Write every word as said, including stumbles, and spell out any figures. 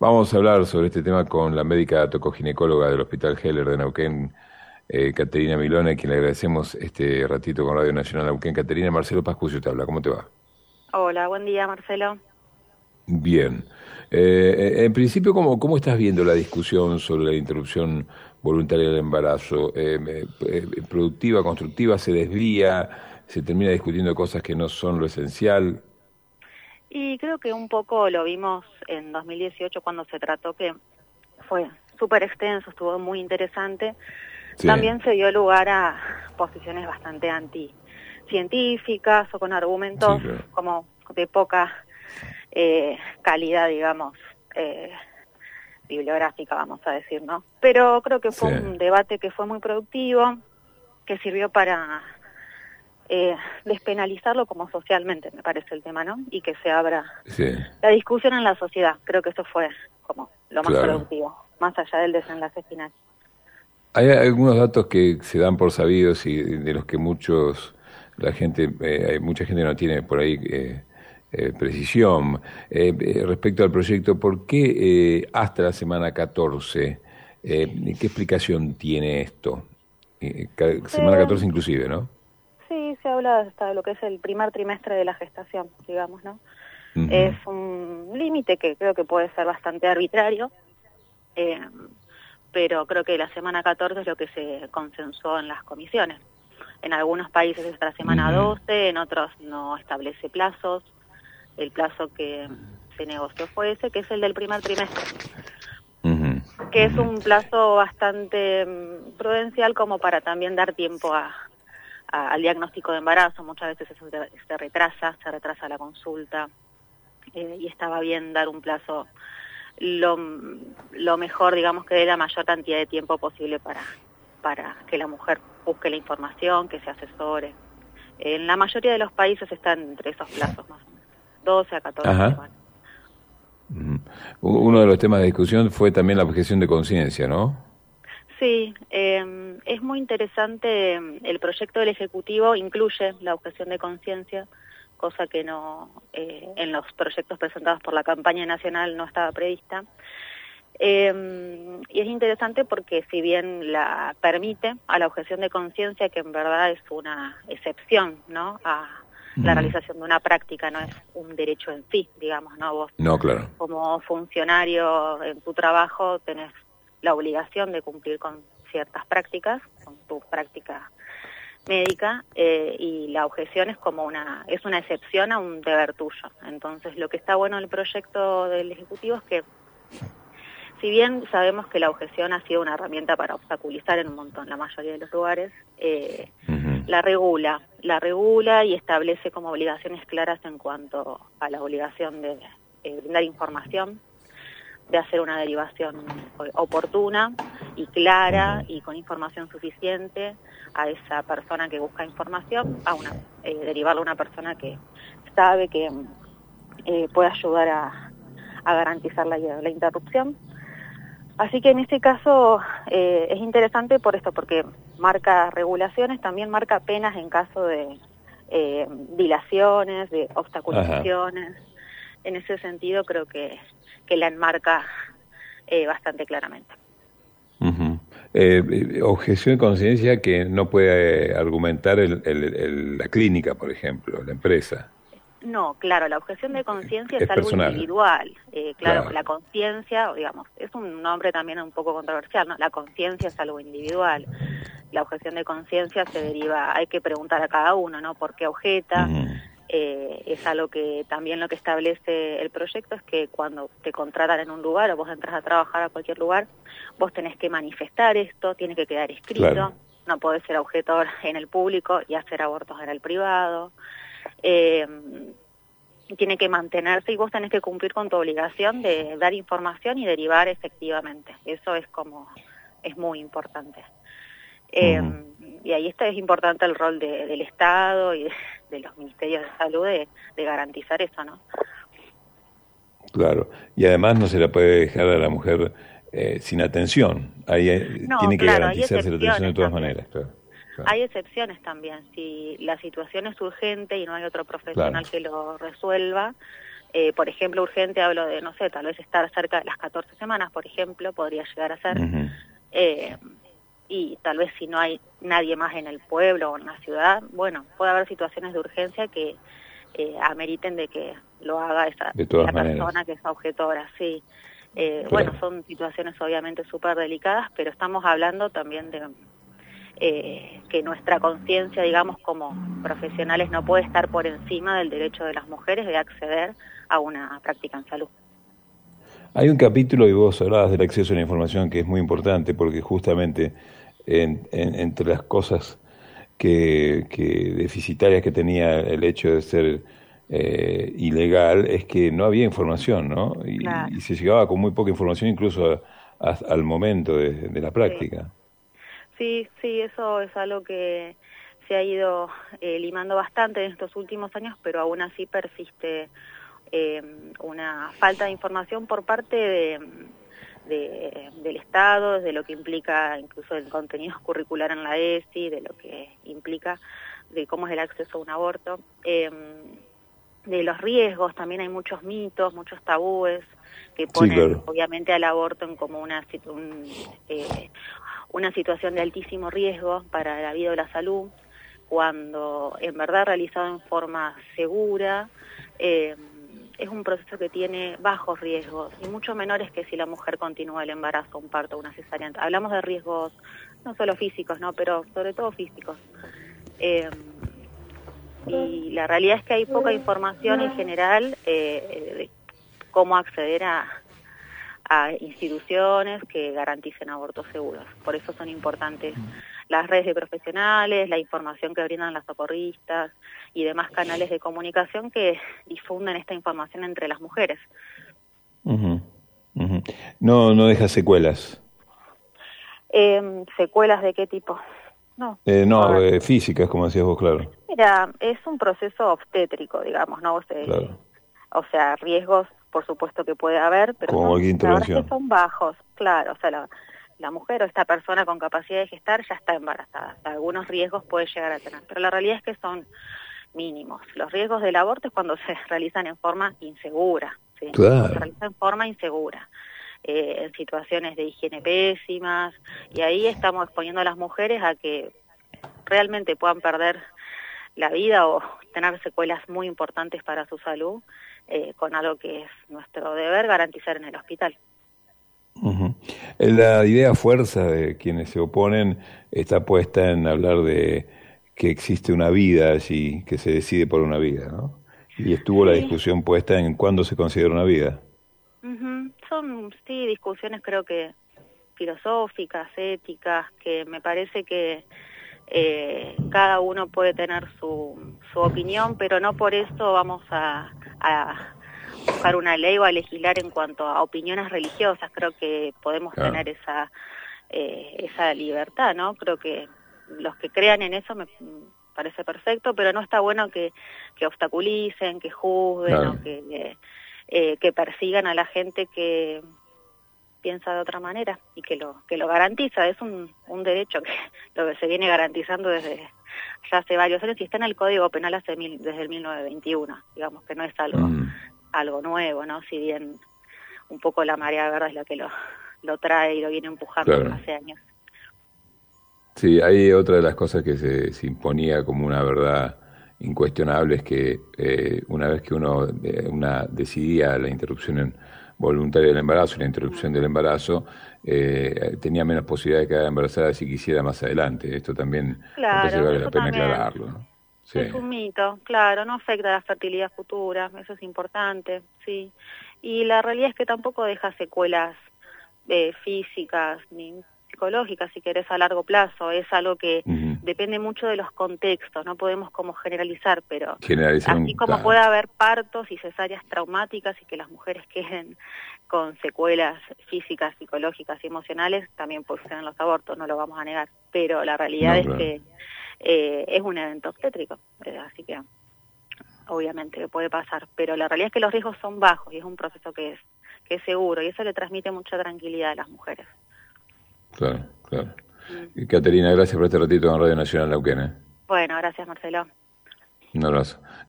Vamos a hablar sobre este tema con la médica tocoginecóloga del Hospital Heller de Neuquén, eh, Caterina Milone, a quien le agradecemos este ratito con Radio Nacional Neuquén. Caterina, Marcelo Pascucio te habla, ¿cómo te va? Hola, buen día, Marcelo. Bien. Eh, en principio, ¿cómo, ¿cómo estás viendo la discusión sobre la interrupción voluntaria del embarazo? Eh, eh, eh, ¿Productiva, constructiva, se desvía, se termina discutiendo cosas que no son lo esencial? Y creo que un poco lo vimos en dos mil dieciocho cuando se trató, que fue súper extenso, estuvo muy interesante. Sí, También se dio lugar a posiciones bastante anticientíficas o con sí, argumentos claro. como de poca eh, calidad, digamos, eh, bibliográfica, vamos a decir, ¿no? Pero creo que Sí, fue un debate que fue muy productivo, que sirvió para Eh, despenalizarlo como socialmente, me parece el tema, ¿no? Y que se abra sí, la discusión en la sociedad. Creo que eso fue como lo más claro. productivo, más allá del desenlace final. Hay algunos datos que se dan por sabidos y de los que muchos, la gente, eh, hay mucha gente no tiene por ahí eh, eh, precisión. Eh, eh, respecto al proyecto, ¿por qué eh, hasta la semana catorce? Eh, ¿qué explicación tiene esto? Eh, ca- semana Se, catorce inclusive, ¿no? sí, se habla hasta de lo que es el primer trimestre de la gestación, digamos, ¿no? Es Ujú, un límite que creo que puede ser bastante arbitrario, eh, pero creo que la semana catorce es lo que se consensuó en las comisiones. En algunos países es la semana ujú, doce, en otros no establece plazos. El plazo que se negoció fue ese, que es el del primer trimestre, ujú, que es ujú. un plazo bastante mm, prudencial como para también dar tiempo a, a- al diagnóstico de embarazo. Muchas veces eso se, se retrasa, se retrasa la consulta, eh, y estaba bien dar un plazo lo, lo mejor, digamos, que dé la mayor cantidad de tiempo posible para, para que la mujer busque la información, que se asesore. En la mayoría de los países están entre esos plazos, más o menos, doce a catorce Ajá. semanas. Ujú. U- Uno de los temas de discusión fue también la objeción de conciencia, ¿no? Sí, eh, es muy interesante. El proyecto del Ejecutivo incluye la objeción de conciencia, cosa que no eh, en los proyectos presentados por la campaña nacional no estaba prevista. Eh, y es interesante porque si bien la permite a la objeción de conciencia, que en verdad es una excepción, ¿no?, a la Ujú. realización de una práctica, no es un derecho en sí, digamos, ¿no? Vos No, claro. como funcionario en tu trabajo tenés la obligación de cumplir con ciertas prácticas, con tu práctica médica, eh, y la objeción es como una, es una excepción a un deber tuyo. Entonces, lo que está bueno del proyecto del Ejecutivo es que, si bien sabemos que la objeción ha sido una herramienta para obstaculizar en un montón, la mayoría de los lugares, eh, Ujú. la regula, la regula y establece como obligaciones claras en cuanto a la obligación de eh, brindar información, de hacer una derivación oportuna y clara Ujú. y con información suficiente a esa persona que busca información, a una eh, derivarla a una persona que sabe que eh, puede ayudar a, a garantizar la, la interrupción. Así que en este caso eh, es interesante por esto, porque marca regulaciones, también marca penas en caso de eh, dilaciones, de Ajá. obstaculizaciones. En ese sentido creo que, que la enmarca eh, bastante claramente. Ujú. Eh, eh, objeción de conciencia que no puede eh, argumentar el, el- el- la clínica, por ejemplo, la empresa. No, claro, la objeción de conciencia Es es algo personal, individual. Eh, claro, claro. la conciencia, digamos, es un nombre también un poco controversial, ¿no? La conciencia es algo individual. La objeción de conciencia se deriva, hay que preguntar a cada uno, ¿no?, por qué objeta. Ujú. Eh, es algo que también lo que establece el proyecto es que cuando te contratan en un lugar o vos entras a trabajar a cualquier lugar, vos tenés que manifestar esto, tiene que quedar Claro. escrito, no podés ser objetor en el público y hacer abortos en el privado. Eh, tiene que mantenerse y vos tenés que cumplir con tu obligación de dar información y derivar efectivamente. Eso es como, es muy importante. Eh, Ujú. y ahí está, es importante el rol de, del Estado y de, de los ministerios de salud de, de garantizar eso, ¿no? Claro. Y además no se la puede dejar a la mujer eh, sin atención. Ahí eh, No, tiene que claro, hay garantizarse la atención de excepciones todas también. maneras. Claro. Claro. Hay excepciones también. Si la situación es urgente y no hay otro Claro. profesional que lo resuelva, Eh, por ejemplo, urgente hablo de, no sé, tal vez estar cerca de las catorce semanas, por ejemplo, podría llegar a ser. Uh-huh. eh, y tal vez si no hay nadie más en el pueblo o en la ciudad, bueno, puede haber situaciones de urgencia que eh, ameriten de que lo haga esa, esa persona que es objetora, sí. Eh, claro. Bueno, son situaciones obviamente súper delicadas, pero estamos hablando también de eh, que nuestra conciencia, digamos, como profesionales no puede estar por encima del derecho de las mujeres de acceder a una práctica en salud. Hay un capítulo, y vos hablabas del acceso a la información, que es muy importante porque justamente en, en, entre las cosas que, que deficitarias que tenía el hecho de ser eh, ilegal es que no había información, ¿no? Y, claro. y se llegaba con muy poca información incluso a, a, al momento de, de la práctica. Sí. sí, sí, eso es algo que se ha ido eh, limando bastante en estos últimos años, pero aún así persiste eh, una falta de información por parte de... De, del Estado, de lo que implica incluso el contenido curricular en la E S I, de lo que implica de cómo es el acceso a un aborto, eh, de los riesgos, también hay muchos mitos, muchos tabúes que ponen sí, claro. obviamente al aborto en como una, un, eh, una situación de altísimo riesgo para la vida o la salud, cuando en verdad realizado en forma segura, eh, es un proceso que tiene bajos riesgos y mucho menores que si la mujer continúa el embarazo, un parto, una cesárea. Hablamos de riesgos no solo físicos, no, pero sobre todo físicos. Eh, y la realidad es que hay poca información en general eh, de cómo acceder a, a instituciones que garanticen abortos seguros. Por eso son importantes las redes de profesionales, la información que brindan las socorristas y demás canales de comunicación que difunden esta información entre las mujeres. Uh-huh. Uh-huh. No, no deja secuelas. Eh, ¿Secuelas de qué tipo? No, eh, no eh, físicas, como decías vos, claro. Mira, es un proceso obstétrico, digamos, ¿no? O sea, claro. o sea riesgos, por supuesto que puede haber, pero como son, la verdad es que son bajos, claro, o sea, la, la mujer o esta persona con capacidad de gestar ya está embarazada. O sea, algunos riesgos puede llegar a tener, pero la realidad es que son mínimos. Los riesgos del aborto es cuando se realizan en forma insegura, ¿sí? Claro. Cuando se realiza en forma insegura, eh, en situaciones de higiene pésimas, y ahí estamos exponiendo a las mujeres a que realmente puedan perder la vida o tener secuelas muy importantes para su salud, eh, con algo que es nuestro deber garantizar en el hospital. Uh-huh. La idea fuerza de quienes se oponen está puesta en hablar de que existe una vida allí, que se decide por una vida, ¿no? Y estuvo sí. la discusión puesta en cuándo se considera una vida. Uh-huh. Son, sí, discusiones creo que filosóficas, éticas, que me parece que eh, cada uno puede tener su, su opinión, pero no por eso vamos a... a buscar una ley o a legislar en cuanto a opiniones religiosas. Creo que podemos claro. tener esa eh, esa libertad, ¿no? Creo que los que crean en eso me parece perfecto, pero no está bueno que, que obstaculicen, que juzguen claro. o que, eh, que persigan a la gente que piensa de otra manera y que lo que lo garantiza. Es un, un derecho que lo que se viene garantizando desde ya hace varios años y está en el Código Penal hace mil, desde el mil novecientos veintiuno, digamos que no es algo... Mm. algo nuevo, ¿no? Si bien un poco la marea verde es la que lo, lo trae y lo viene empujando claro. hace años. Sí, hay otra de las cosas que se, se imponía como una verdad incuestionable, es que eh, una vez que uno eh, una decidía la interrupción voluntaria del embarazo, la interrupción del embarazo, eh, tenía menos posibilidad de quedar embarazada si quisiera más adelante. Esto también claro, me parece que vale la pena también. aclararlo, ¿no? Sí. Es un mito, claro, no afecta a la fertilidad futura, eso es importante, sí. Y la realidad es que tampoco deja secuelas eh, físicas ni psicológicas, si querés, a largo plazo. Es algo que uh-huh. depende mucho de los contextos, no podemos como generalizar, pero Generalizar así un... como claro. puede haber partos y cesáreas traumáticas y que las mujeres queden con secuelas físicas, psicológicas y emocionales, también pueden ser en los abortos, no lo vamos a negar, pero la realidad no, es claro. que Eh, es un evento obstétrico, eh, así que obviamente puede pasar, pero la realidad es que los riesgos son bajos y es un proceso que es que es seguro y eso le transmite mucha tranquilidad a las mujeres. Claro, claro. Mm. Y Caterina, gracias por este ratito en Radio Nacional Neuquén. ¿eh? Bueno, gracias Marcelo. Un abrazo.